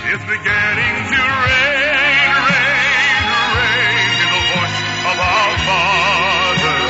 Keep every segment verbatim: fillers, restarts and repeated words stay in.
is beginning to rain, rain, rain. Hear the voice of our Father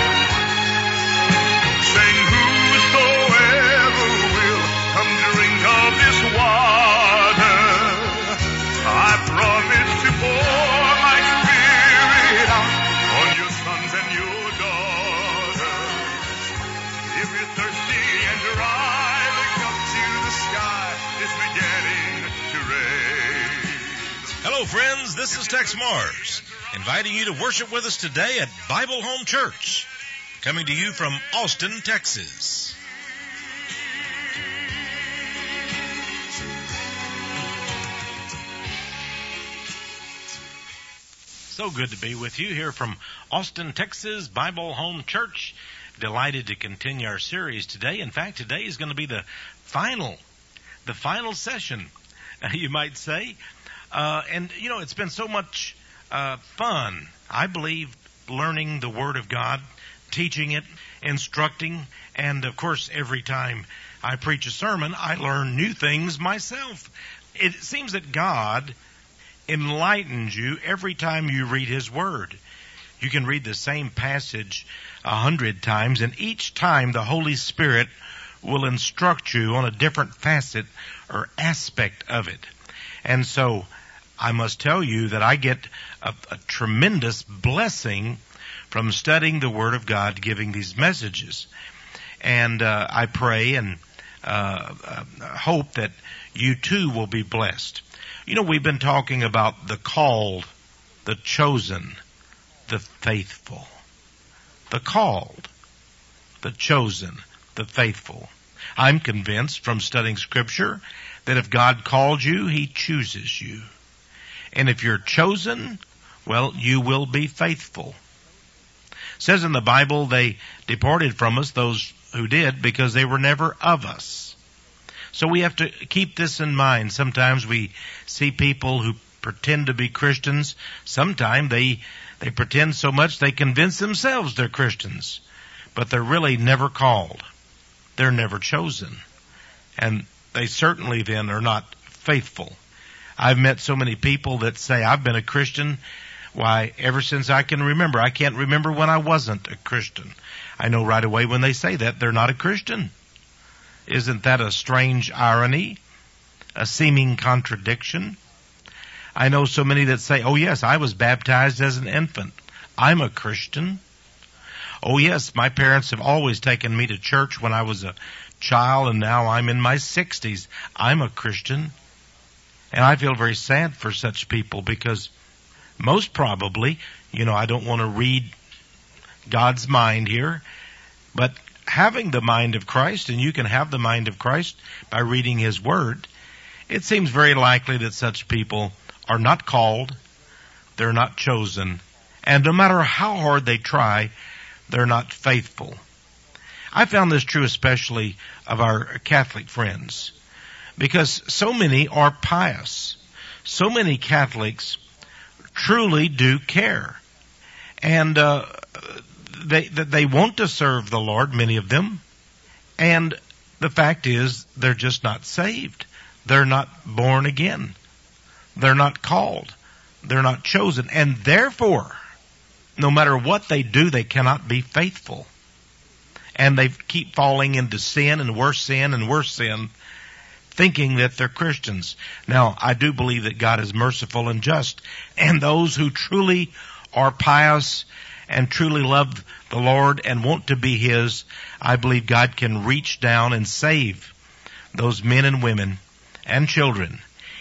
saying, whosoever will come drink of this water, I promise to pour my Spirit out on your sons and your daughters. If you're thirsty and dry, look up to the sky. It's beginning to rain. Hello, friends. This is Tex Mars, inviting you to worship with us today at Bible Home Church, coming to you from Austin, Texas. So good to be with you here from Austin, Texas, Bible Home Church. Delighted to continue our series today. In fact, today is going to be the final, the final session, you might say. Uh, and, you know, it's been so much uh, fun, I believe, learning the Word of God, teaching it, instructing, and, of course, every time I preach a sermon, I learn new things myself. It seems that God enlightens you every time you read His Word. You can read the same passage a hundred times, and each time the Holy Spirit will instruct you on a different facet or aspect of it. And so I must tell you that I get a, a tremendous blessing from studying the Word of God, giving these messages. And uh, I pray and uh, uh, hope that you too will be blessed. You know, we've been talking about the called, the chosen, the faithful. The called, the chosen, the faithful. I'm convinced from studying Scripture that if God called you, He chooses you. And if you're chosen, well, you will be faithful. It says in the Bible, they departed from us, those who did, because they were never of us. So we have to keep this in mind. Sometimes we see people who pretend to be Christians. Sometimes they, they pretend so much they convince themselves they're Christians. But they're really never called. They're never chosen. And they certainly then are not faithful. I've met so many people that say, I've been a Christian, why, ever since I can remember. I can't remember when I wasn't a Christian. I know right away when they say that, they're not a Christian. Isn't that a strange irony? A seeming contradiction? I know so many that say, oh yes, I was baptized as an infant. I'm a Christian. Oh yes, my parents have always taken me to church when I was a child, and now I'm in my sixties. I'm a Christian. And I feel very sad for such people because most probably, you know, I don't want to read God's mind here, but having the mind of Christ, and you can have the mind of Christ by reading His Word, it seems very likely that such people are not called, they're not chosen, and no matter how hard they try, they're not faithful. I found this true especially of our Catholic friends, because so many are pious. So many Catholics truly do care. And uh, they they want to serve the Lord, many of them. And the fact is, they're just not saved. They're not born again. They're not called. They're not chosen. And therefore, no matter what they do, they cannot be faithful. And they keep falling into sin and worse sin and worse sin, thinking that they're Christians. Now, I do believe that God is merciful and just, and those who truly are pious and truly love the Lord and want to be His, I believe God can reach down and save those men and women and children,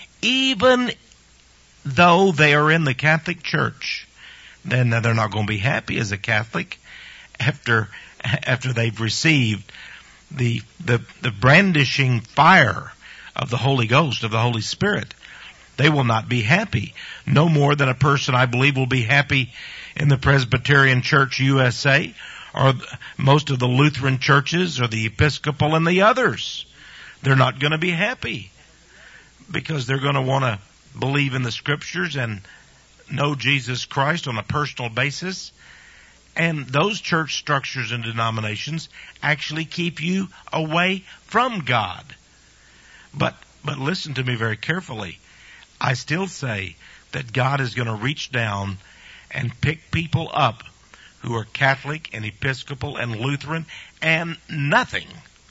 even though they are in the Catholic Church. Then they're not going to be happy as a Catholic after after they've received the the the brandishing fire of the Holy Ghost, of the Holy Spirit. They will not be happy. No more than a person, I believe, will be happy in the Presbyterian Church U S A or most of the Lutheran churches or the Episcopal and the others. They're not going to be happy because they're going to want to believe in the Scriptures and know Jesus Christ on a personal basis. And those church structures and denominations actually keep you away from God. But But listen to me very carefully. I still say that God is going to reach down and pick people up who are Catholic and Episcopal and Lutheran and nothing.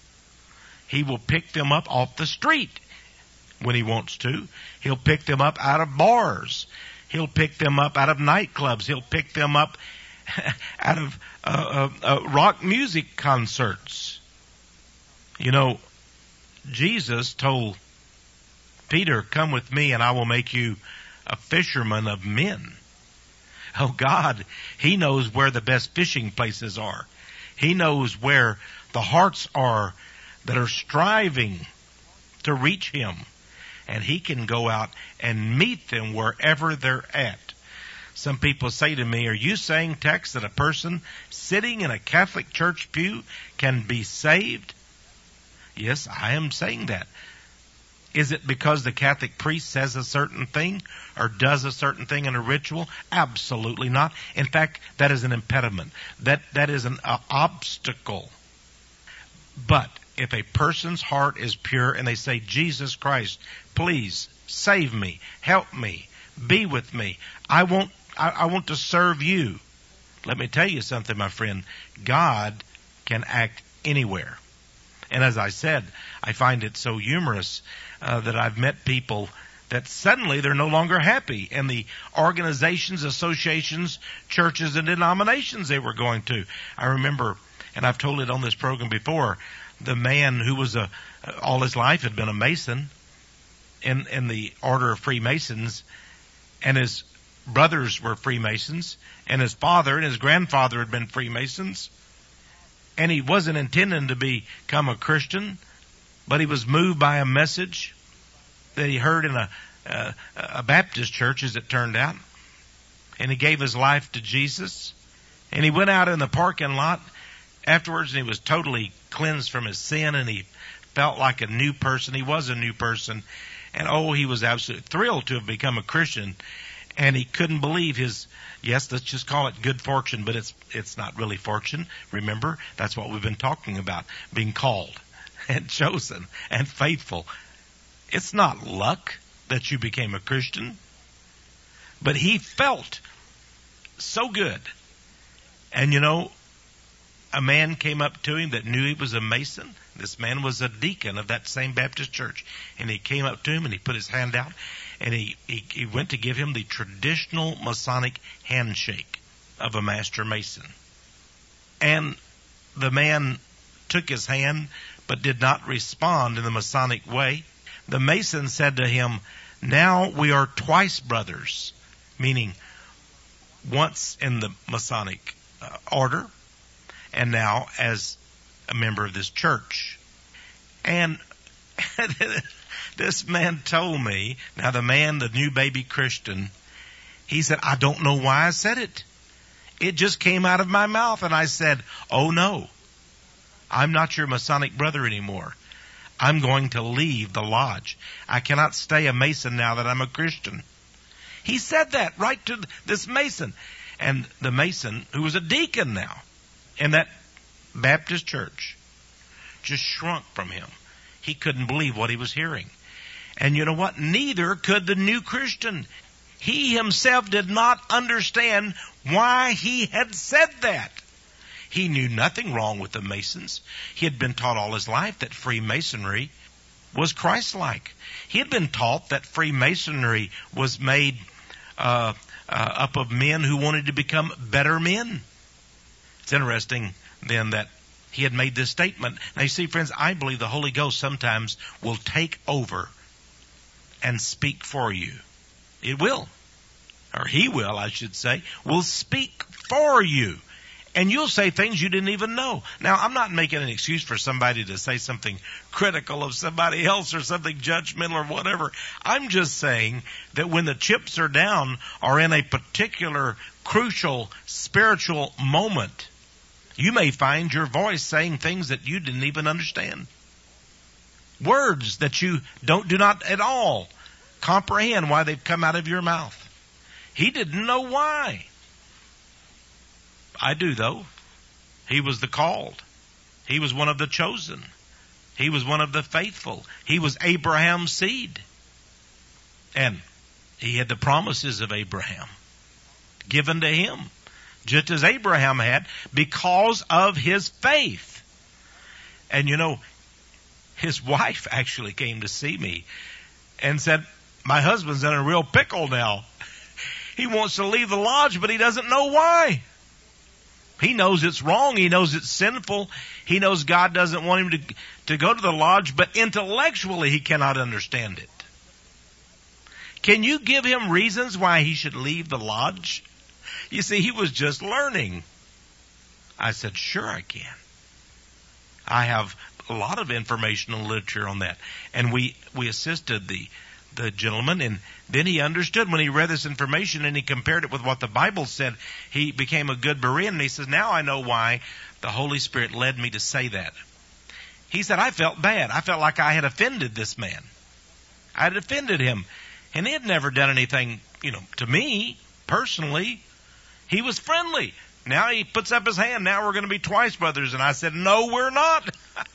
He will pick them up off the street when he wants to. He'll pick them up out of bars. He'll pick them up out of nightclubs. He'll pick them up out of uh, uh, uh, rock music concerts. You know, Jesus told Peter, "Come with me and I will make you a fisherman of men." Oh, God, He knows where the best fishing places are. He knows where the hearts are that are striving to reach Him. And He can go out and meet them wherever they're at. Some people say to me, "Are you saying, Tex, that a person sitting in a Catholic church pew can be saved?" Yes, I am saying that. Is it because the Catholic priest says a certain thing or does a certain thing in a ritual? Absolutely not. In fact, that is an impediment. That that is an uh, obstacle. But if a person's heart is pure and they say, "Jesus Christ, please save me, help me, be with me. I want I, I want to serve you." Let me tell you something, my friend. God can act anywhere. And as I said, I find it so humorous uh, that I've met people that suddenly they're no longer happy in the organizations, associations, churches, and denominations they were going to. I remember, and I've told it on this program before, the man who was a all his life had been a Mason in in the Order of Freemasons, and his brothers were Freemasons, and his father and his grandfather had been Freemasons. And he wasn't intending to become a Christian, but he was moved by a message that he heard in a, a, a Baptist church, as it turned out. And he gave his life to Jesus. And he went out in the parking lot afterwards, and he was totally cleansed from his sin, and he felt like a new person. He was a new person. And oh, he was absolutely thrilled to have become a Christian. And he couldn't believe his, yes, let's just call it good fortune, but it's it's not really fortune. Remember, that's what we've been talking about, being called and chosen and faithful. It's not luck that you became a Christian, but he felt so good. And you know, a man came up to him that knew he was a Mason. This man was a deacon of that same Baptist church. And he came up to him and he put his hand out. And he, he, he went to give him the traditional Masonic handshake of a Master Mason. And the man took his hand, but did not respond in the Masonic way. The Mason said to him, "Now we are twice brothers," meaning once in the Masonic uh, order, and now as a member of this church. And this man told me, now the man, the new baby Christian, he said, "I don't know why I said it. It just came out of my mouth." And I said, "Oh no, I'm not your Masonic brother anymore. I'm going to leave the lodge. I cannot stay a Mason now that I'm a Christian." He said that right to this Mason. And the Mason, who was a deacon now in that Baptist church, just shrunk from him. He couldn't believe what he was hearing. And you know what? Neither could the new Christian. He himself did not understand why he had said that. He knew nothing wrong with the Masons. He had been taught all his life that Freemasonry was Christ-like. He had been taught that Freemasonry was made uh, uh, up of men who wanted to become better men. It's interesting then that he had made this statement. Now you see, friends, I believe the Holy Ghost sometimes will take over and speak for you. It will. Or He will, I should say, will speak for you. And you'll say things you didn't even know. Now, I'm not making an excuse for somebody to say something critical of somebody else or something judgmental or whatever. I'm just saying that when the chips are down or in a particular crucial spiritual moment, you may find your voice saying things that you didn't even understand. Words that you don't do not at all comprehend why they've come out of your mouth. He didn't know why. I do, though. He was the called. He was one of the chosen. He was one of the faithful. He was Abraham's seed. And he had the promises of Abraham given to him, just as Abraham had, because of his faith. And you know, his wife actually came to see me and said, my husband's in a real pickle now. He wants to leave the lodge, but he doesn't know why. He knows it's wrong. He knows it's sinful. He knows God doesn't want him to, to go to the lodge, but intellectually he cannot understand it. Can you give him reasons why he should leave the lodge? You see, he was just learning. I said, sure I can. I have a lot of informational literature on that. And we, we assisted the, the gentleman, and then he understood when he read this information and he compared it with what the Bible said. He became a good Berean, and he says, now I know why the Holy Spirit led me to say that. He said, I felt bad. I felt like I had offended this man. I had offended him. And he had never done anything, you know, to me, personally. He was friendly. Now he puts up his hand. Now we're going to be twice brothers. And I said, no, we're not.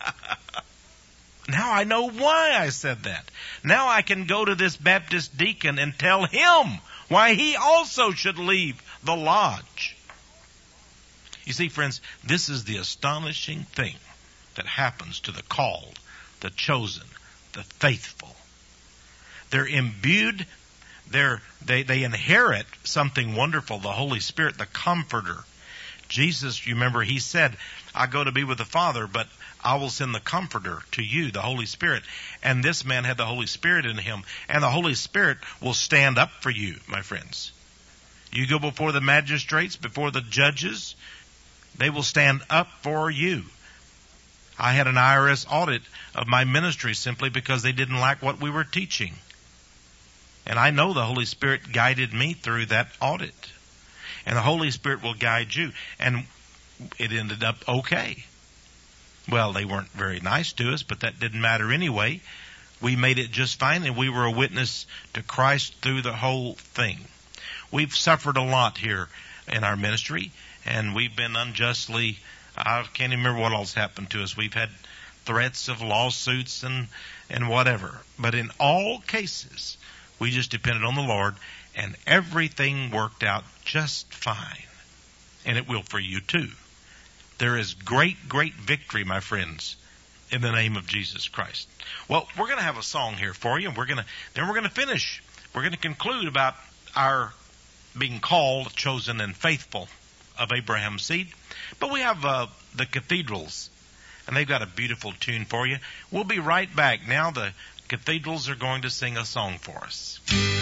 Now I know why I said that. Now I can go to this Baptist deacon and tell him why he also should leave the lodge. You see, friends, this is the astonishing thing that happens to the called, the chosen, the faithful. They're imbued, they're, they, they inherit something wonderful, the Holy Spirit, the Comforter. Jesus, you remember, he said, I go to be with the Father, but I will send the Comforter to you, the Holy Spirit. And this man had the Holy Spirit in him. And the Holy Spirit will stand up for you, my friends. You go before the magistrates, before the judges, they will stand up for you. I had an I R S audit of my ministry simply because they didn't like what we were teaching. And I know the Holy Spirit guided me through that audit. And the Holy Spirit will guide you. And it ended up okay. Well, they weren't very nice to us, but that didn't matter anyway. We made it just fine, and we were a witness to Christ through the whole thing. We've suffered a lot here in our ministry, and we've been unjustly, I can't even remember what else happened to us. We've had threats of lawsuits and, and whatever. But in all cases, we just depended on the Lord, and everything worked out just fine. And it will for you too. There is great, great victory, my friends, in the name of Jesus Christ. Well, we're going to have a song here for you, and we're going to then we're going to finish. We're going to conclude about our being called, chosen, and faithful of Abraham's seed. But we have uh, the cathedrals, and they've got a beautiful tune for you. We'll be right back. Now the cathedrals are going to sing a song for us.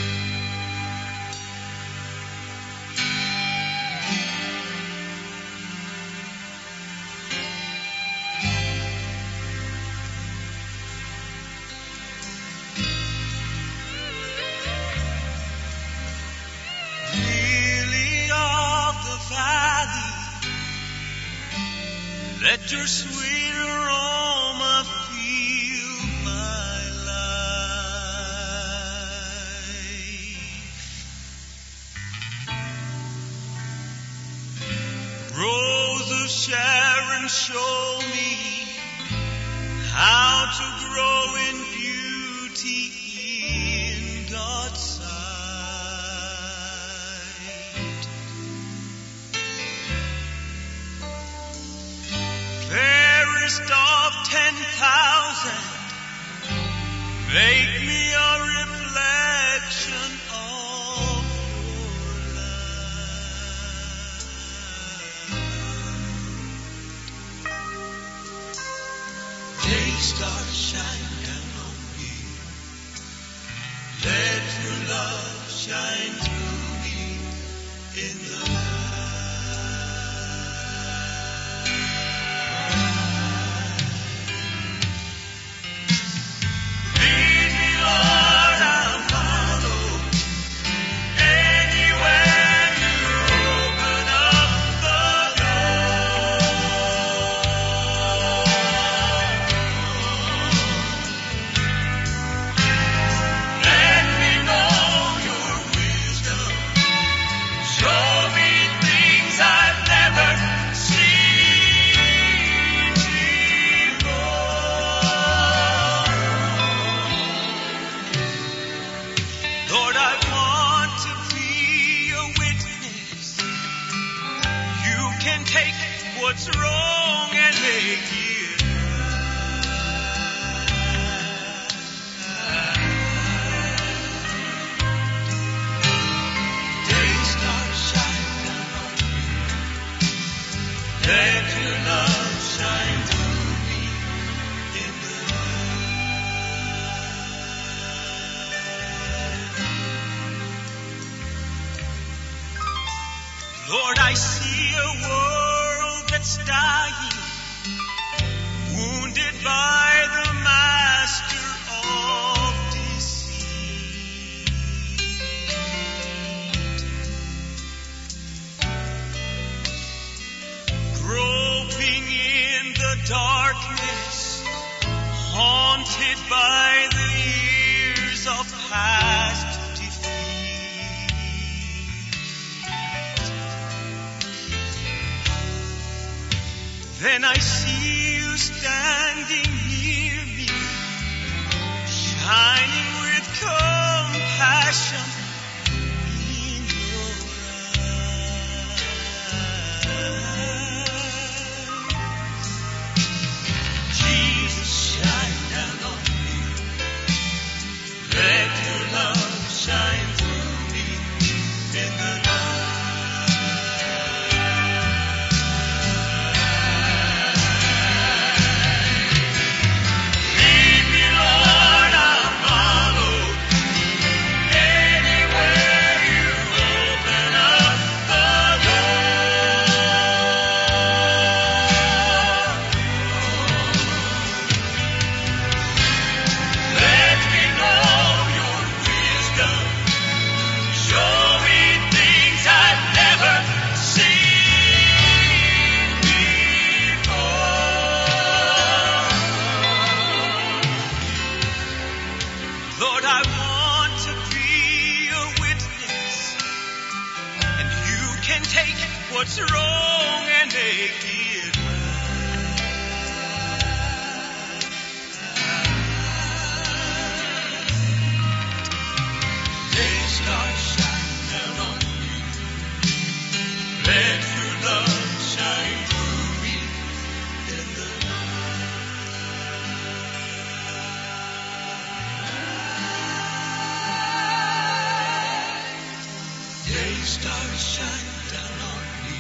Let your sweet aroma fill my life. Rose of Sharon, show me how to grow in beauty in God's sight. Fairest of ten thousand, make me a reflection of your light. Day star, shine down on me. Let your love shine through me in the night. Show me what's wrong and make it right. Day stars shine down on me. Let your love shine through me in the night. Lord, I see a world that's dying, wounded by the master of deceit. Groping in the darkness, haunted by the years of past defeat. Then I see you standing near me, shining with compassion in your eyes. Jesus, shine down on me. Let your love shine through me in the night. Lead me, Lord, I'll follow. Anywhere you open up the door. Let me know your wisdom. Show me things I've never seen before. Lord, I want to be a witness, and you can take what's wrong and make it right. Day stars shine down on me. Let your love shine through me in the night. Day stars shine down on me.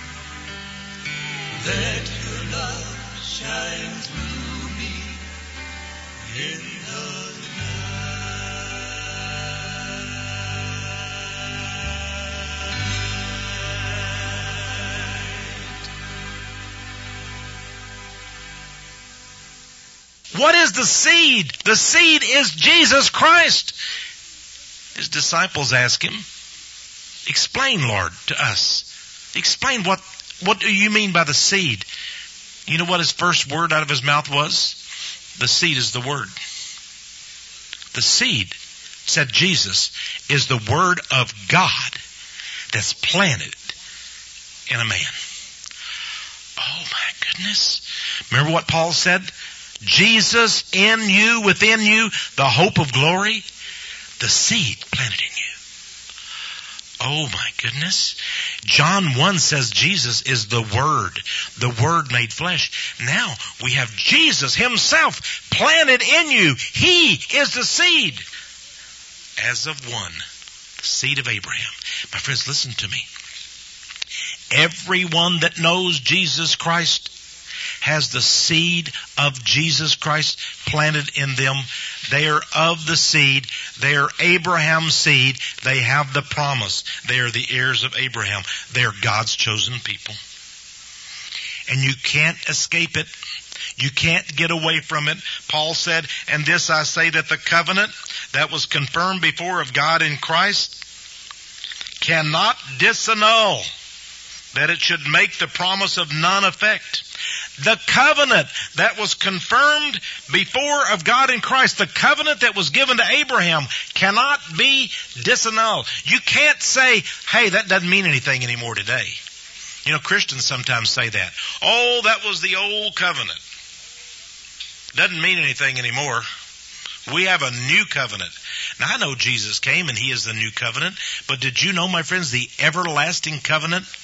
Let your love shine through me in the night. What is the seed? The seed is Jesus Christ. His disciples ask him, explain, Lord, to us. Explain what, what do you mean by the seed? You know what his first word out of his mouth was? The seed is the word. The seed, said Jesus, is the word of God that's planted in a man. Oh my goodness. Remember what Paul said? Jesus in you, within you, the hope of glory, the seed planted in you. Oh my goodness. John one says Jesus is the Word, the Word made flesh. Now we have Jesus himself planted in you. He is the seed. As of one, the seed of Abraham. My friends, listen to me. Everyone that knows Jesus Christ has the seed of Jesus Christ planted in them. They are of the seed. They are Abraham's seed. They have the promise. They are the heirs of Abraham. They are God's chosen people. And you can't escape it. You can't get away from it. Paul said, and this I say, that the covenant that was confirmed before of God in Christ cannot disannul, that it should make the promise of none effect. The covenant that was confirmed before of God in Christ, the covenant that was given to Abraham, cannot be disannulled. You can't say, hey, that doesn't mean anything anymore today. You know, Christians sometimes say that. Oh, that was the old covenant. Doesn't mean anything anymore. We have a new covenant. Now, I know Jesus came and he is the new covenant, but did you know, my friends, the everlasting covenant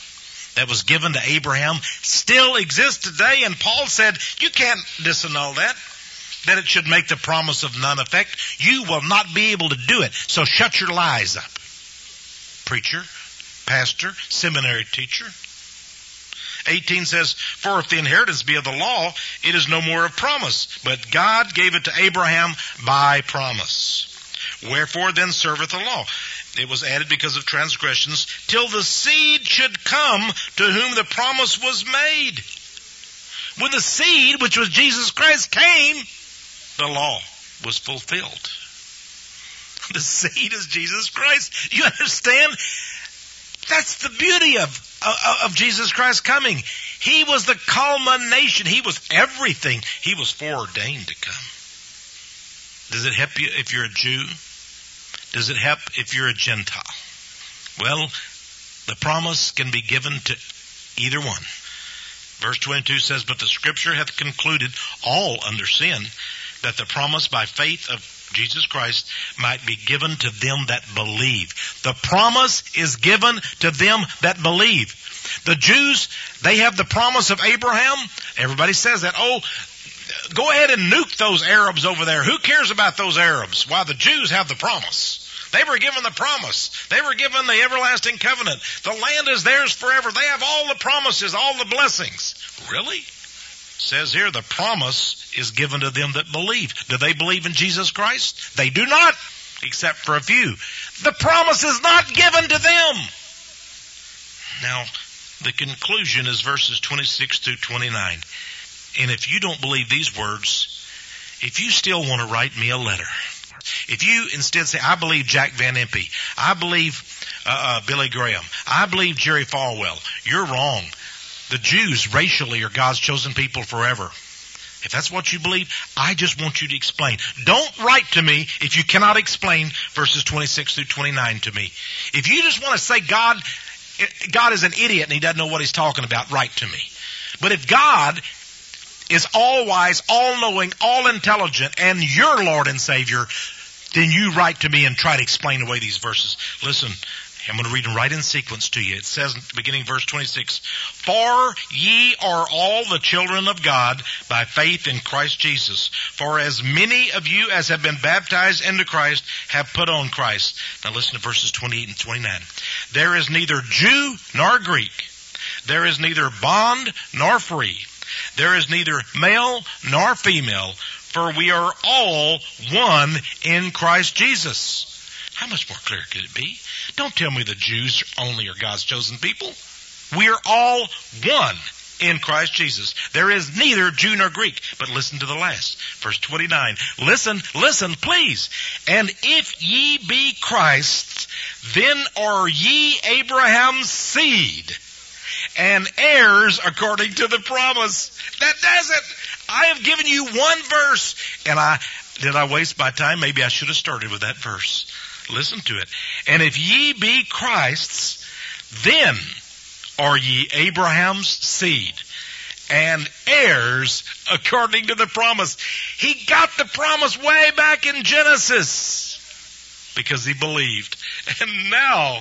that was given to Abraham still exists today. And Paul said, you can't disannul that, that it should make the promise of none effect. You will not be able to do it. So shut your lies up. Preacher, pastor, seminary teacher. eighteen says, for if the inheritance be of the law, it is no more of promise. But God gave it to Abraham by promise. Wherefore then serveth the law? It was added because of transgressions, till the seed should come to whom the promise was made. When the seed, which was Jesus Christ, came, the law was fulfilled. The seed is Jesus Christ. You understand? That's the beauty of, of, of Jesus Christ coming. He was the culmination. He was everything. He was foreordained to come. Does it help you if you're a Jew? Does it help if you're a Gentile? Well, the promise can be given to either one. Verse twenty-two says, but the Scripture hath concluded all under sin, that the promise by faith of Jesus Christ might be given to them that believe. The promise is given to them that believe. The Jews, they have the promise of Abraham. Everybody says that. Oh, go ahead and nuke those Arabs over there. Who cares about those Arabs? While the Jews have the promise. They were given the promise. They were given the everlasting covenant. The land is theirs forever. They have all the promises, all the blessings. Really? It says here the promise is given to them that believe. Do they believe in Jesus Christ? They do not, except for a few. The promise is not given to them. Now, the conclusion is verses twenty-six through twenty-nine. And if you don't believe these words, if you still want to write me a letter, if you instead say, I believe Jack Van Impe, I believe uh, uh, Billy Graham, I believe Jerry Falwell, you're wrong. The Jews racially are God's chosen people forever. If that's what you believe, I just want you to explain. Don't write to me if you cannot explain verses twenty-six through twenty-nine to me. If you just want to say God, God is an idiot and he doesn't know what he's talking about, write to me. But if God is all wise, all knowing, all intelligent, and your Lord and Savior, then you write to me and try to explain away these verses. Listen, I'm going to read them right in sequence to you. It says, beginning verse twenty-six, for ye are all the children of God by faith in Christ Jesus. For as many of you as have been baptized into Christ have put on Christ. Now listen to verses twenty-eight and twenty-nine. There is neither Jew nor Greek. There is neither bond nor free. There is neither male nor female, for we are all one in Christ Jesus. How much more clear could it be? Don't tell me the Jews only are God's chosen people. We are all one in Christ Jesus. There is neither Jew nor Greek. But listen to the last. Verse twenty-nine. Listen, listen, please. And if ye be Christ's, then are ye Abraham's seed, and heirs according to the promise. That does it. I have given you one verse, and I did I waste my time? Maybe I should have started with that verse. Listen to it. And if ye be Christ's, then are ye Abraham's seed, and heirs according to the promise. He got the promise way back in Genesis because he believed. And now,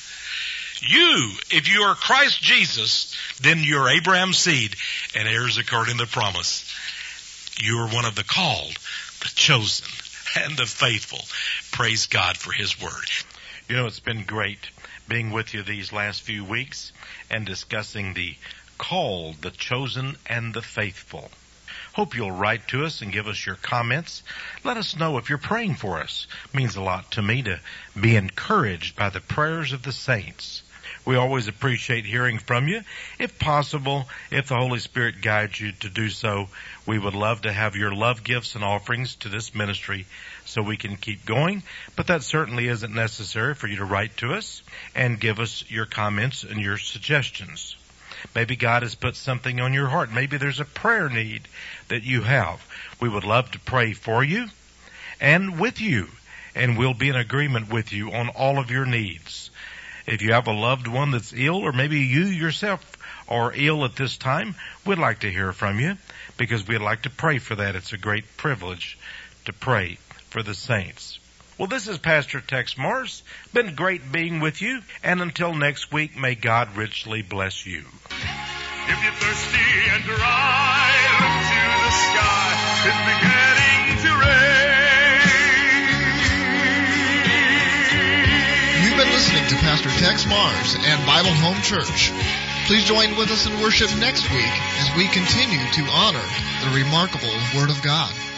you, if you are Christ Jesus, then you're Abraham's seed and heirs according to the promise. You are one of the called, the chosen, and the faithful. Praise God for His Word. You know, it's been great being with you these last few weeks and discussing the called, the chosen, and the faithful. Hope you'll write to us and give us your comments. Let us know if you're praying for us. It means a lot to me to be encouraged by the prayers of the saints. We always appreciate hearing from you. If possible, if the Holy Spirit guides you to do so, we would love to have your love gifts and offerings to this ministry so we can keep going. But that certainly isn't necessary for you to write to us and give us your comments and your suggestions. Maybe God has put something on your heart. Maybe there's a prayer need that you have. We would love to pray for you and with you, and we'll be in agreement with you on all of your needs. If you have a loved one that's ill, or maybe you yourself are ill at this time, we'd like to hear from you because we'd like to pray for that. It's a great privilege to pray for the saints. Well, this is Pastor Tex Morris. Been great being with you. And until next week, may God richly bless you. If you're thirsty and dry, look to the sky. It's beginning to rain. You've been listening to Pastor Tex Mars and Bible Home Church. Please join with us in worship next week as we continue to honor the remarkable Word of God.